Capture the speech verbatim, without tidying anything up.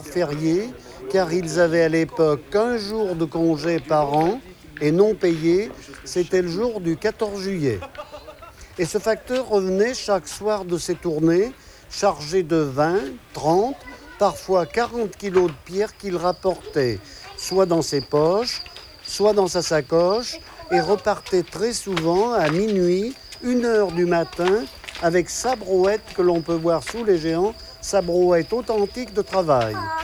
férié, car ils avaient à l'époque qu'un jour de congé par an et non payé, c'était le jour du quatorze juillet. Et ce facteur revenait chaque soir de ses tournées, chargé de vingt, trente, parfois quarante kilos de pierres qu'il rapportait, soit dans ses poches, soit dans sa sacoche, et repartait très souvent à minuit, une heure du matin, avec sa brouette que l'on peut voir sous les géants, sa brouette authentique de travail.